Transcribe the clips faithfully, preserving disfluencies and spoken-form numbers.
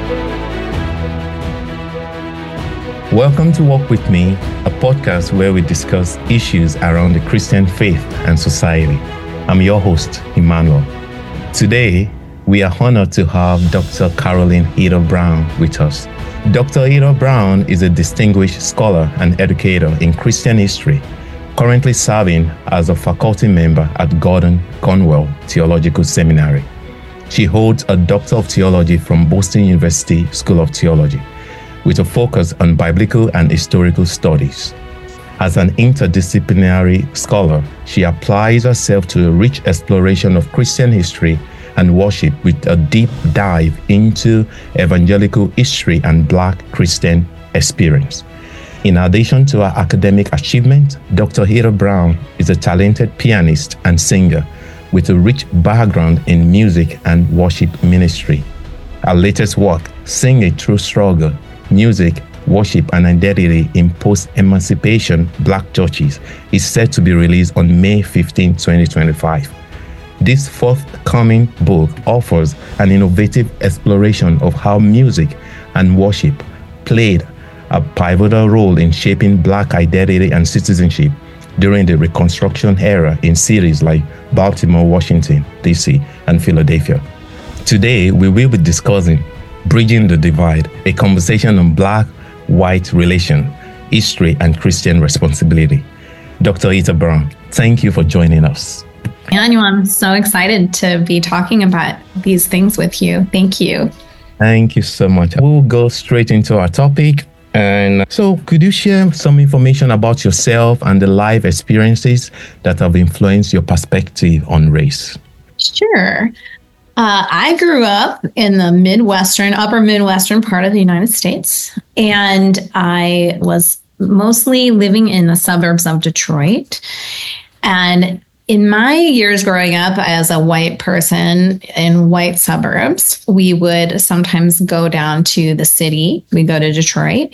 Welcome to Walk With Me, a podcast where we discuss issues around the Christian faith and society. I'm your host, Emmanuel. Today, we are honored to have Doctor Caroline Ito Brown with us. Doctor Ito Brown is a distinguished scholar and educator in Christian history, currently serving as a faculty member at Gordon Conwell Theological Seminary. She holds a Doctor of Theology from Boston University School of Theology, with a focus on biblical and historical studies. As an interdisciplinary scholar, she applies herself to a rich exploration of Christian history and worship with a deep dive into evangelical history and Black Christian experience. In addition to her academic achievement, Doctor Ito Brown is a talented pianist and singer with a rich background in music and worship ministry. Her latest work, Singing Through Struggle, Music, Worship, and Identity in Post-Emancipation Black Churches, is set to be released on May fifteenth, twenty twenty-five. This forthcoming book offers an innovative exploration of how music and worship played a pivotal role in shaping Black identity and citizenship during the Reconstruction era in cities like Baltimore, Washington, D C, and Philadelphia. Today, we will be discussing Bridging the Divide, a conversation on Black-white relation, history, and Christian responsibility. Doctor Ito Brown, thank you for joining us. Emmanuel, I'm so excited to be talking about these things with you. Thank you. Thank you so much. We'll go straight into our topic. And so could you share some information about yourself and the life experiences that have influenced your perspective on race? Sure. Uh, I grew up in the Midwestern, upper Midwestern part of the United States, and I was mostly living in the suburbs of Detroit. And in my years growing up as a white person in white suburbs, we would sometimes go down to the city. We go to Detroit,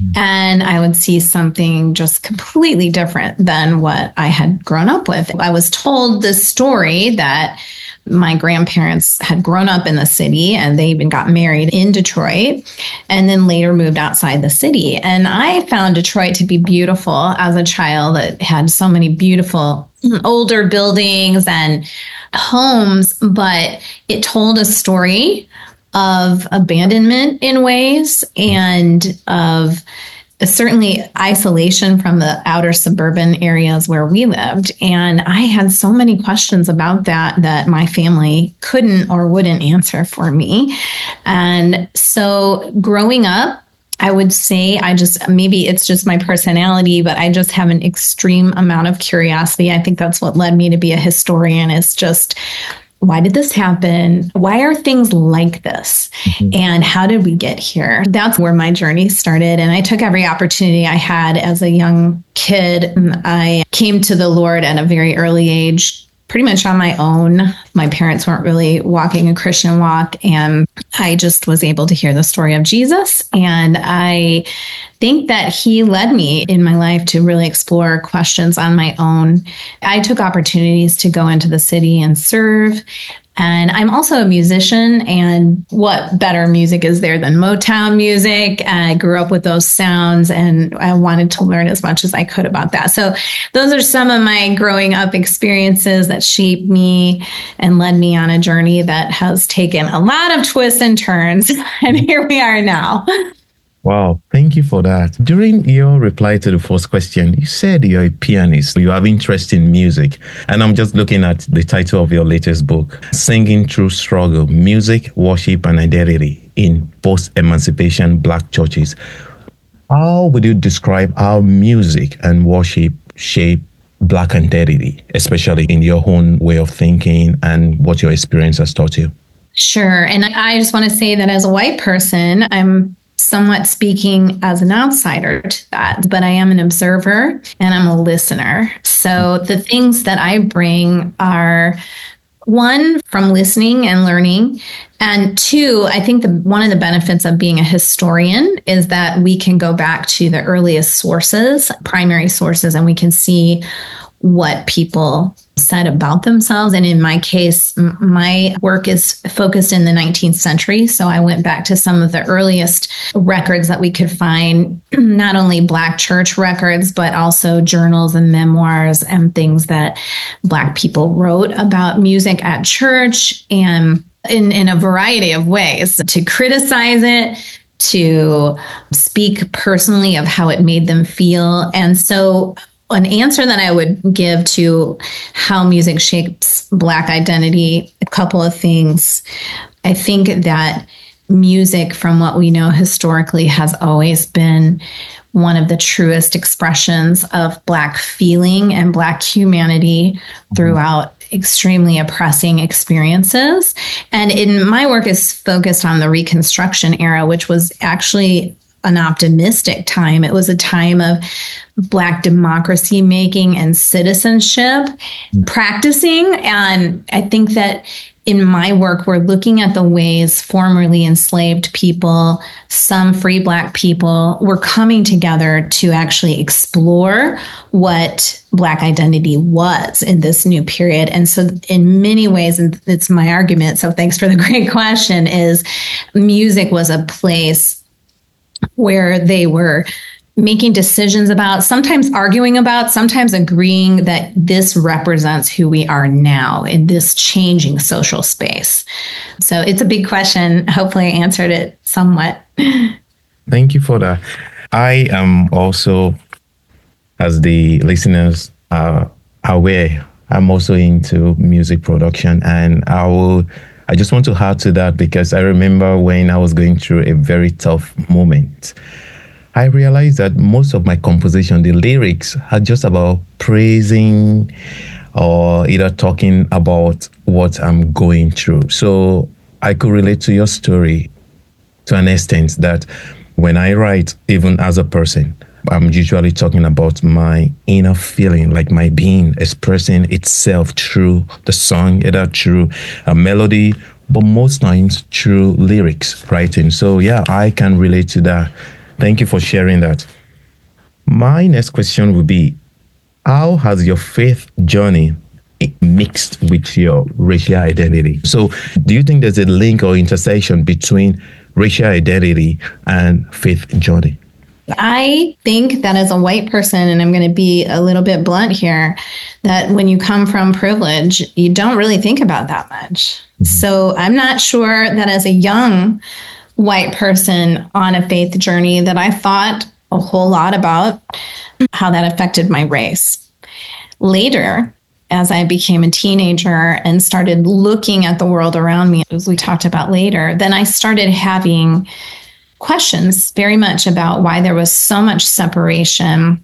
and I would see something just completely different than what I had grown up with. I was told this story that my grandparents had grown up in the city and they even got married in Detroit and then later moved outside the city. And I found Detroit to be beautiful as a child. It had so many beautiful older buildings and homes, but it told a story of abandonment in ways and of certainly isolation from the outer suburban areas where we lived. And I had so many questions about that that my family couldn't or wouldn't answer for me. And so growing up, I would say I just, maybe it's just my personality, but I just have an extreme amount of curiosity. I think that's what led me to be a historian, is just, why did this happen? Why are things like this? Mm-hmm. And how did we get here? That's where my journey started. And I took every opportunity I had as a young kid. I came to the Lord at a very early age, pretty much on my own. My parents weren't really walking a Christian walk, and I just was able to hear the story of Jesus. And I think that he led me in my life to really explore questions on my own. I took opportunities to go into the city and serve. And I'm also a musician, and what better music is there than Motown music? I grew up with those sounds, and I wanted to learn as much as I could about that. So those are some of my growing up experiences that shaped me and led me on a journey that has taken a lot of twists and turns. And here we are now. Wow, thank you for that. During your reply to the first question, you said you're a pianist, you have interest in music. And I'm just looking at the title of your latest book, Singing Through Struggle, Music, Worship, and Identity in Post-Emancipation Black Churches. How would you describe how music and worship shape Black identity, especially in your own way of thinking and what your experience has taught you? Sure. And I just want to say that as a white person, I'm somewhat speaking as an outsider to that, but I am an observer and I'm a listener. So the things that I bring are, one, from listening and learning. And two, I think the, one of the benefits of being a historian is that we can go back to the earliest sources, primary sources, and we can see what people said about themselves. And in my case, m- my work is focused in the nineteenth century. So I went back to some of the earliest records that we could find, not only Black church records, but also journals and memoirs and things that Black people wrote about music at church, and in, in a variety of ways to criticize it, to speak personally of how it made them feel. And so an answer that I would give to how music shapes Black identity, a couple of things. I think that music, from what we know historically, has always been one of the truest expressions of Black feeling and Black humanity throughout extremely oppressing experiences. And in my work is focused on the Reconstruction era, which was actually an optimistic time. It was a time of Black democracy making and citizenship practicing. And I think that in my work, we're looking at the ways formerly enslaved people, some free Black people, were coming together to actually explore what Black identity was in this new period. And so in many ways, and it's my argument, so thanks for the great question, is music was a place where they were making decisions about, sometimes arguing about, sometimes agreeing that this represents who we are now in this changing social space. So it's a big question. Hopefully I answered it somewhat. Thank you for that. I am also, as the listeners are aware, I'm also into music production, and I will I just want to add to that because I remember when I was going through a very tough moment, I realized that most of my composition, the lyrics, are just about praising or either talking about what I'm going through. So I could relate to your story to an extent that when I write, even as a person, I'm usually talking about my inner feeling, like my being expressing itself through the song, either through a melody, but most times through lyrics writing. So yeah, I can relate to that. Thank you for sharing that. My next question would be, how has your faith journey mixed with your racial identity? So do you think there's a link or intersection between racial identity and faith journey? I think that as a white person, and I'm going to be a little bit blunt here, that when you come from privilege, you don't really think about that much. Mm-hmm. So I'm not sure that as a young white person on a faith journey that I thought a whole lot about how that affected my race. Later, as I became a teenager and started looking at the world around me, as we talked about later, then I started having questions very much about why there was so much separation,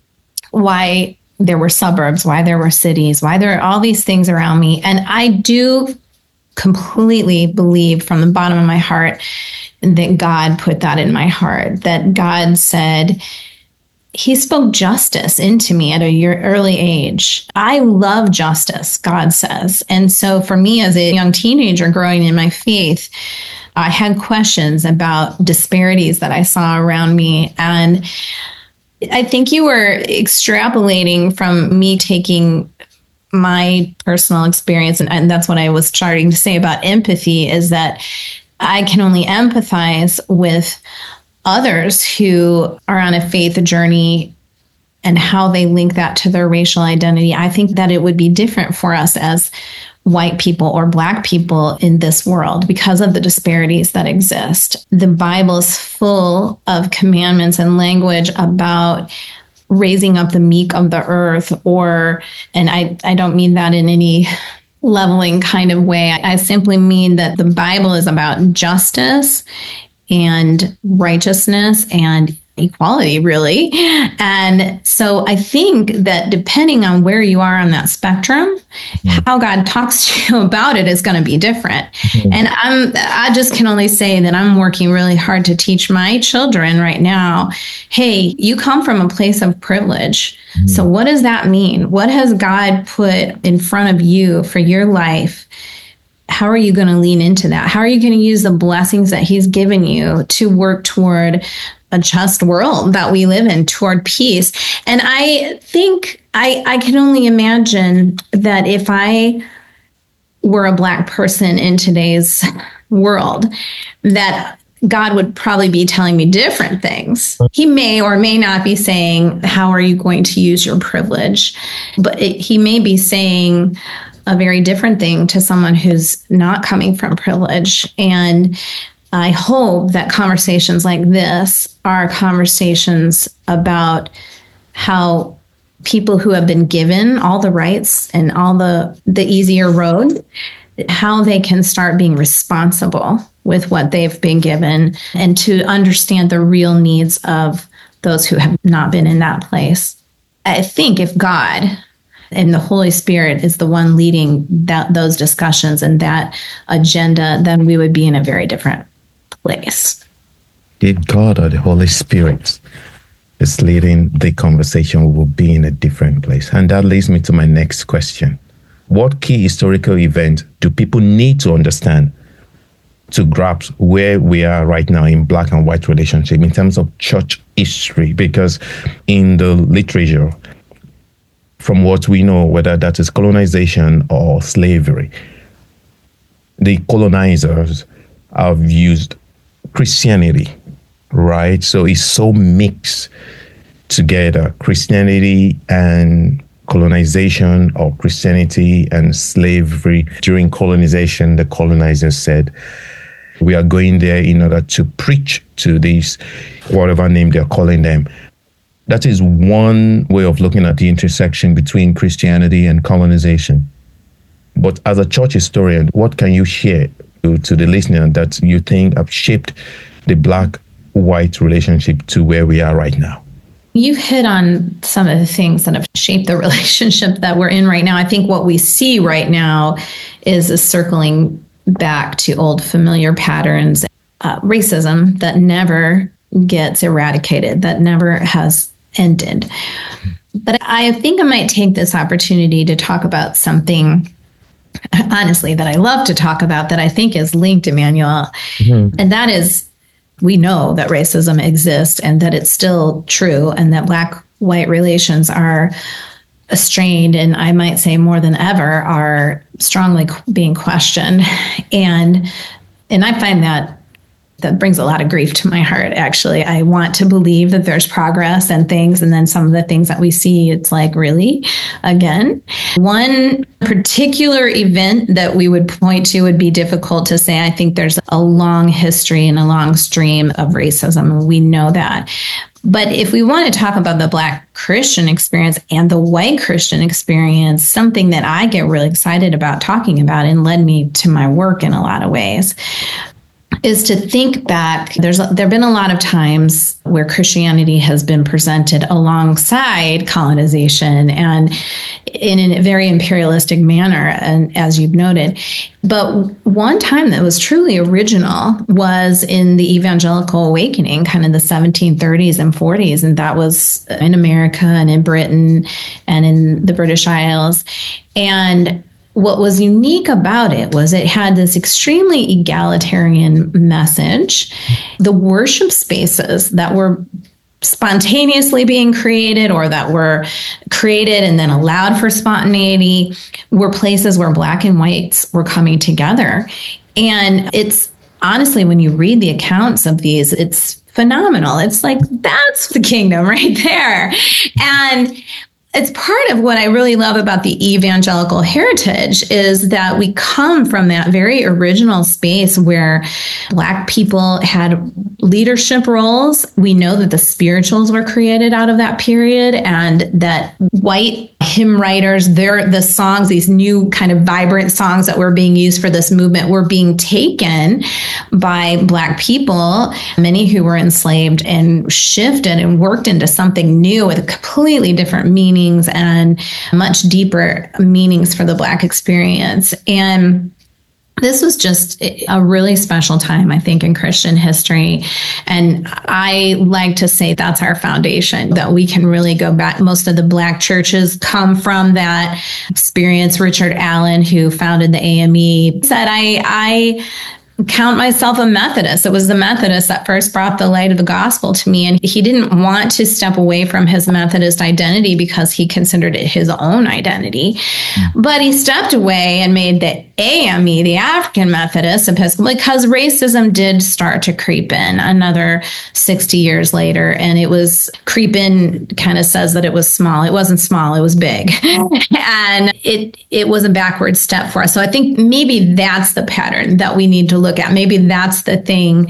why there were suburbs, why there were cities, why there are all these things around me. And I do completely believe from the bottom of my heart that God put that in my heart, that God said, He spoke justice into me at a early age. I love justice, God says. And so for me as a young teenager growing in my faith, I had questions about disparities that I saw around me. And I think you were extrapolating from me taking my personal experience. And, and that's what I was starting to say about empathy, is that I can only empathize with others who are on a faith journey and how they link that to their racial identity. I think that it would be different for us as white people or Black people in this world because of the disparities that exist. The Bible is full of commandments and language about raising up the meek of the earth, or, and I, I don't mean that in any leveling kind of way. I simply mean that the Bible is about justice and righteousness and equality, really. And so I think that depending on where you are on that spectrum, mm-hmm. how God talks to you about it is going to be different. Mm-hmm. And I'm, I just can only say that I'm working really hard to teach my children right now, hey, you come from a place of privilege. Mm-hmm. So what does that mean? What has God put in front of you for your life? How are you going to lean into that? How are you going to use the blessings that He's given you to work toward a just world that we live in, toward peace? And I think I, I can only imagine that if I were a Black person in today's world, that God would probably be telling me different things. He may or may not be saying, how are you going to use your privilege? But it, he may be saying a very different thing to someone who's not coming from privilege. And I hope that conversations like this are conversations about how people who have been given all the rights and all the, the easier road, how they can start being responsible with what they've been given and to understand the real needs of those who have not been in that place. I think if God and the Holy Spirit is the one leading that those discussions and that agenda, then we would be in a very different place. If God or the Holy Spirit is leading the conversation, we will be in a different place. And that leads me to my next question. What key historical event do people need to understand to grasp where we are right now in Black and white relationship in terms of church history? Because in the literature, from what we know, whether that is colonization or slavery, the colonizers have used Christianity, right? So it's so mixed together, Christianity and colonization, or Christianity and slavery. During colonization, the colonizers said, we are going there in order to preach to these, whatever name they're calling them. That is one way of looking at the intersection between Christianity and colonization. But as a church historian, what can you share to, to the listener that you think have shaped the Black-white relationship to where we are right now? You've hit on some of the things that have shaped the relationship that we're in right now. I think what we see right now is a circling back to old familiar patterns, uh, racism that never gets eradicated, that never has ended. But I think I might take this opportunity to talk about something, honestly, that I love to talk about that I think is linked, Emmanuel. Mm-hmm. And that is, we know that racism exists and that it's still true and that Black-white relations are strained, and I might say more than ever are strongly being questioned. And and I find that that brings a lot of grief to my heart, actually. I want to believe that there's progress and things, and then some of the things that we see, it's like, really? Again? One particular event that we would point to would be difficult to say. I think there's a long history and a long stream of racism, and we know that. But if we want to talk about the Black Christian experience and the white Christian experience, something that I get really excited about talking about and led me to my work in a lot of ways, is to think back. There's there have been a lot of times where Christianity has been presented alongside colonization and in a very imperialistic manner, and as you've noted. But one time that was truly original was in the Evangelical Awakening, kind of the seventeen thirties and forties, and that was in America and in Britain and in the British Isles. And what was unique about it was it had this extremely egalitarian message. The worship spaces that were spontaneously being created or that were created and then allowed for spontaneity were places where Black and whites were coming together. And it's honestly, when you read the accounts of these, it's phenomenal. It's like, that's the kingdom right there. And it's part of what I really love about the evangelical heritage is that we come from that very original space where Black people had leadership roles. We know that the spirituals were created out of that period, and that white hymn writers, they're the songs, these new kind of vibrant songs that were being used for this movement were being taken by Black people, many who were enslaved, and shifted and worked into something new with completely different meanings and much deeper meanings for the Black experience. And this was just a really special time, I think, in Christian history. And I like to say that's our foundation, that we can really go back. Most of the Black churches come from that experience. Richard Allen, who founded the A M E, said, I, I count myself a Methodist. It was the Methodist that first brought the light of the gospel to me. And he didn't want to step away from his Methodist identity because he considered it his own identity. Mm. But he stepped away and made the A M E, the African Methodist Episcopal, because racism did start to creep in another sixty years later. And it was creep in kind of says that it was small. It wasn't small, it was big. And it it was a backward step for us. So I think maybe that's the pattern that we need to look at. Maybe that's the thing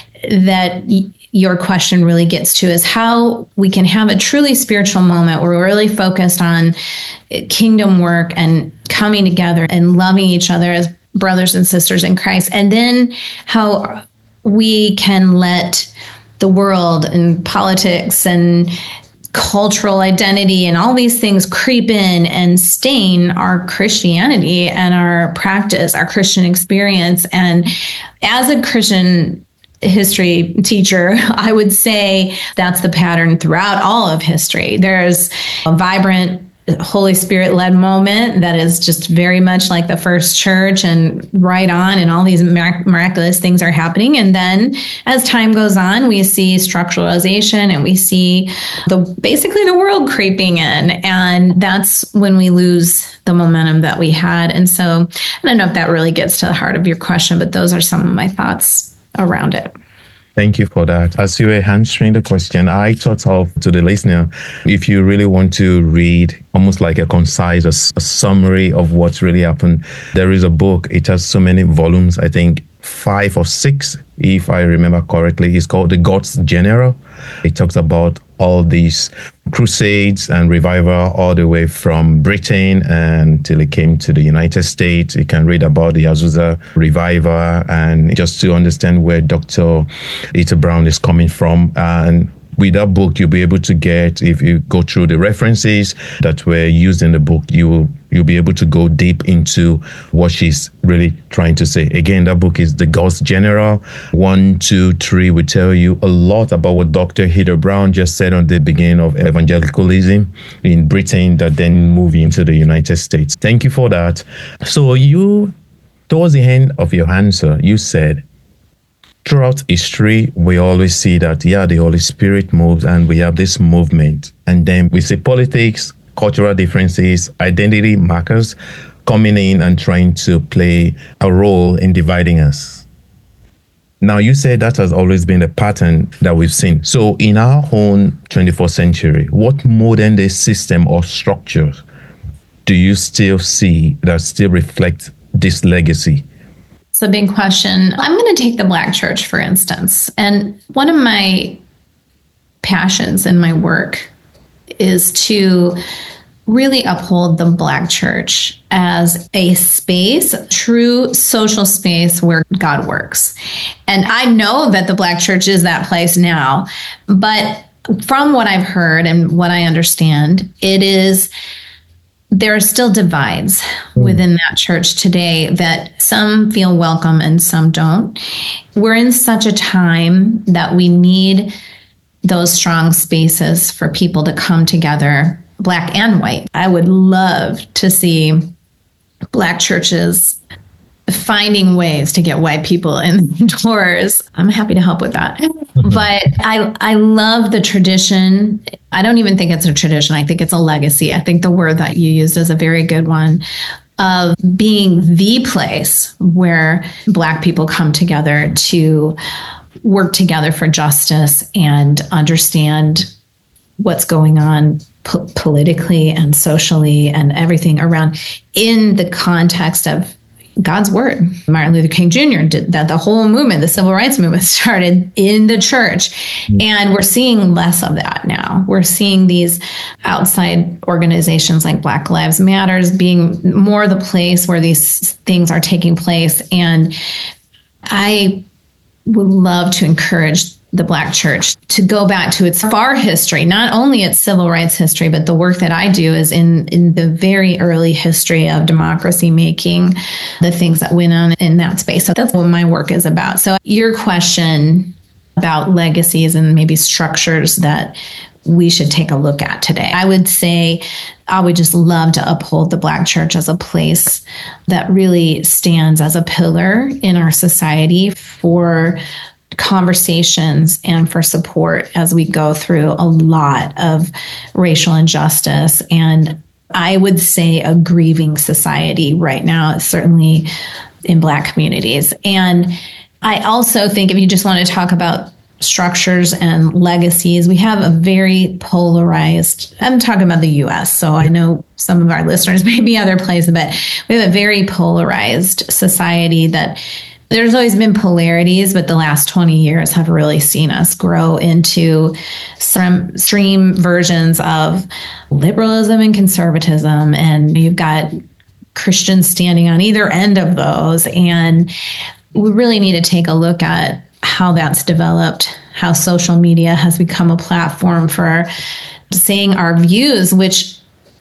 that y- your question really gets to, is how we can have a truly spiritual moment where we're really focused on kingdom work and coming together and loving each other as brothers and sisters in Christ. And then how we can let the world and politics and cultural identity and all these things creep in and stain our Christianity and our practice, our Christian experience. And as a Christian history teacher, I would say that's the pattern throughout all of history. There's a vibrant Holy Spirit-led moment that is just very much like the first church and right on, and all these mirac- miraculous things are happening. And then as time goes on, we see structuralization and we see the basically the world creeping in. And that's when we lose the momentum that we had. And so I don't know if that really gets to the heart of your question, but those are some of my thoughts around it. Thank you for that. As you were answering the question, I thought of, to the listener, if you really want to read almost like a concise, a, a summary of what's really happened, there is a book. It has so many volumes, I think five or six, if I remember correctly. It's called The God's General. It talks about all these crusades and revival all the way from Britain until it came to the United States. You can read about the Azusa revival and just to understand where Doctor Ito Brown is coming from. And with that book, you'll be able to get, if you go through the references that were used in the book, you will you'll be able to go deep into what she's really trying to say. Again, that book is The God's General. One, two, three will tell you a lot about what Doctor Ito Brown just said on the beginning of evangelicalism in Britain that then moved into the United States. Thank you for that. So you, towards the end of your answer, you said, throughout history, we always see that, yeah, the Holy Spirit moves and we have this movement. And then we see politics, cultural differences, identity markers coming in and trying to play a role in dividing us. Now, you said that has always been a pattern that we've seen. So in our own twenty-first century, what modern day system or structure do you still see that still reflect this legacy? It's a big question. I'm going to take the Black church, for instance. And one of my passions in my work is to really uphold the Black church as a space, a true social space where God works. And I know that the Black church is that place now, but from what I've heard and what I understand, it is there are still divides within that church today that some feel welcome and some don't. We're in such a time that we need those strong spaces for people to come together, Black and white. I would love to see Black churches finding ways to get white people in the doors. I'm happy to help with that. Mm-hmm. But I I love the tradition. I don't even think it's a tradition. I think it's a legacy. I think the word that you used is a very good one, of being the place where Black people come together to work together for justice and understand what's going on po- politically and socially and everything around in the context of God's word. Martin Luther King Junior did that. The whole movement, the civil rights movement, started in the church. Mm-hmm. And we're seeing less of that now. We're seeing these outside organizations like Black Lives Matters being more the place where these things are taking place. And I would love to encourage the Black church to go back to its far history, not only its civil rights history, but the work that I do is in, in the very early history of democracy making, the things that went on in that space. So that's what my work is about. So your question about legacies and maybe structures that we should take a look at today. I would say I would just love to uphold the Black church as a place that really stands as a pillar in our society for conversations and for support as we go through a lot of racial injustice. And I would say a grieving society right now, certainly in Black communities. And I also think if you just want to talk about structures and legacies, we have a very polarized, I'm talking about the U S, so I know some of our listeners may be other places, but we have a very polarized society that there's always been polarities, but the last twenty years have really seen us grow into some extreme versions of liberalism and conservatism. And you've got Christians standing on either end of those. And we really need to take a look at how that's developed, how social media has become a platform for saying our views, which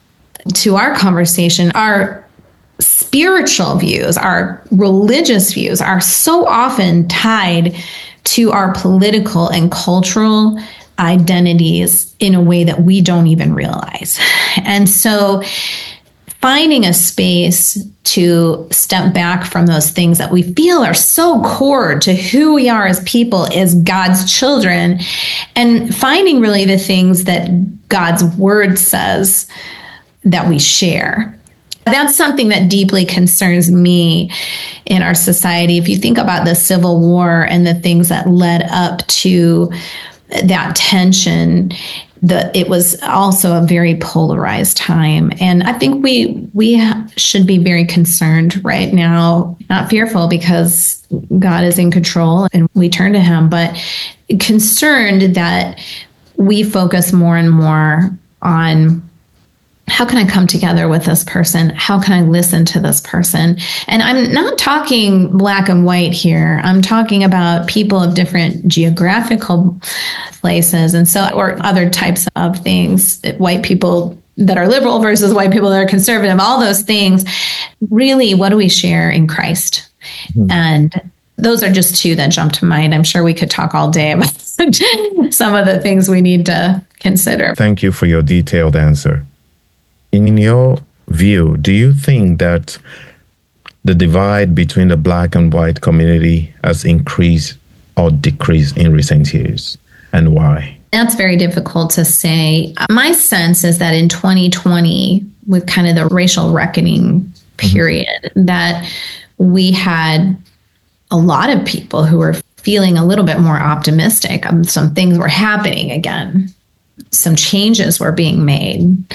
to our conversation, our spiritual views, our religious views are so often tied to our political and cultural identities in a way that we don't even realize. And so finding a space to step back from those things that we feel are so core to who we are as people, as God's children, and finding really the things that God's word says that we share. That's something that deeply concerns me in our society. If you think about the Civil War and the things that led up to that tension, the, it was also a very polarized time. And I think we we should be very concerned right now, not fearful because God is in control and we turn to him, but concerned that we focus more and more on how can I come together with this person? How can I listen to this person? And I'm not talking black and white here. I'm talking about people of different geographical places and so, or other types of things, white people that are liberal versus white people that are conservative, all those things. Really, what do we share in Christ? Mm-hmm. And those are just two that jump to mind. I'm sure we could talk all day about some of the things we need to consider. Thank you for your detailed answer. In your view, do you think that the divide between the black and white community has increased or decreased in recent years, and why? That's very difficult to say. My sense is that in twenty twenty, with kind of the racial reckoning period, mm-hmm. that we had a lot of people who were feeling a little bit more optimistic. Um, some things were happening again. Some changes were being made.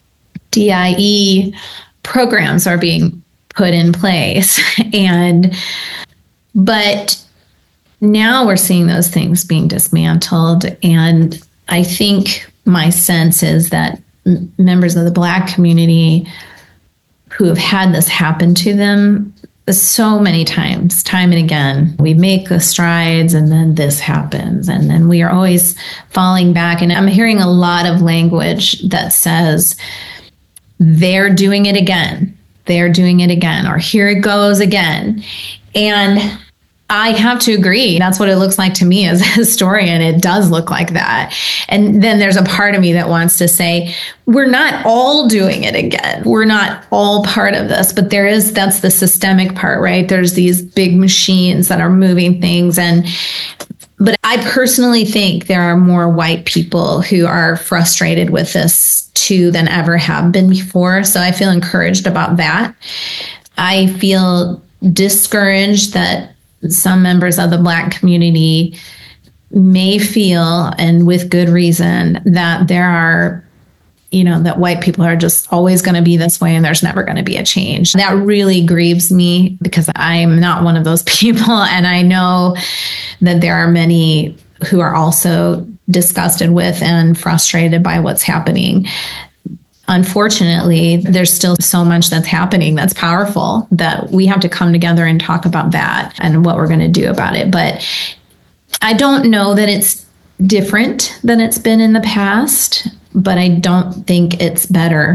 D I E programs are being put in place. And, but now we're seeing those things being dismantled. And I think my sense is that m- members of the Black community who have had this happen to them so many times, time and again, we make the strides and then this happens. And then we are always falling back. And I'm hearing a lot of language that says, they're doing it again. They're doing it again, or here it goes again. And I have to agree. That's what it looks like to me as a historian. It does look like that. And then there's a part of me that wants to say, we're not all doing it again. We're not all part of this, but there is, that's the systemic part, right? There's these big machines that are moving things. And But I personally think there are more white people who are frustrated with this too than ever have been before. So I feel encouraged about that. I feel discouraged that some members of the Black community may feel, and with good reason, that there are, you know, that white people are just always going to be this way and there's never going to be a change. That really grieves me because I'm not one of those people. And I know that there are many who are also disgusted with and frustrated by what's happening. Unfortunately, there's still so much that's happening that's powerful that we have to come together and talk about that and what we're going to do about it. But I don't know that it's different than it's been in the past, but I don't think it's better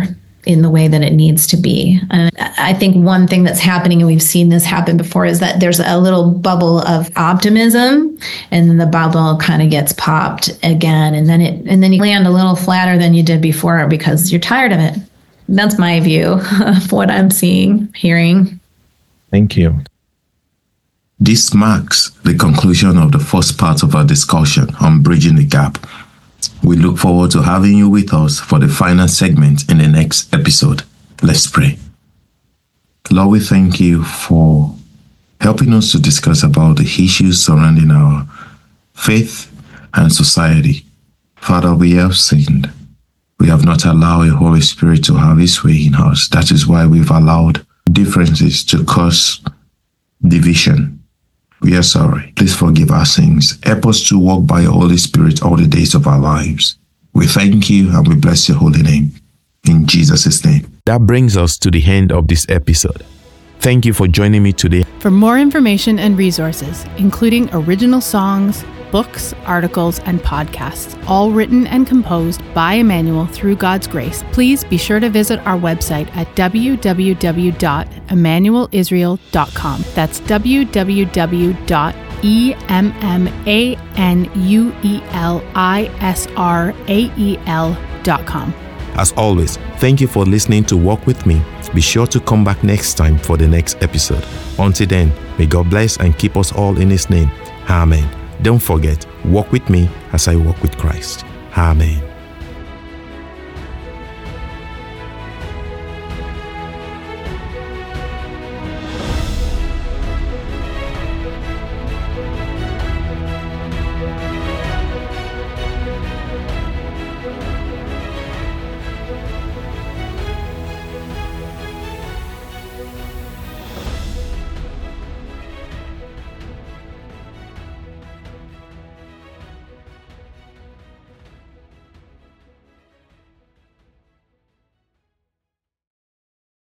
in the way that it needs to be. And I think one thing that's happening, and we've seen this happen before, is that there's a little bubble of optimism, and then the bubble kind of gets popped again, and then it and then you land a little flatter than you did before because you're tired of it. That's my view of what I'm seeing, hearing. Thank you. This marks the conclusion of the first part of our discussion on bridging the gap. We look forward to having you with us for the final segment in the next episode. Let's pray. Lord, we thank you for helping us to discuss about the issues surrounding our faith and society. Father, we have sinned. We have not allowed the Holy Spirit to have his way in us. That is why we've allowed differences to cause division. We are sorry. Please forgive our sins. Help us to walk by your Holy Spirit all the days of our lives. We thank you and we bless your holy name. In Jesus' name. That brings us to the end of this episode. Thank you for joining me today. For more information and resources, including original songs, books, articles, and podcasts, all written and composed by Emmanuel through God's grace, please be sure to visit our website at w w w dot emmanuel israel dot com. That's w w w dot emmanuelisrael dot com. As always, thank you for listening to Walk With Me. Be sure to come back next time for the next episode. Until then, may God bless and keep us all in his name. Amen. Don't forget, walk with me as I walk with Christ. Amen.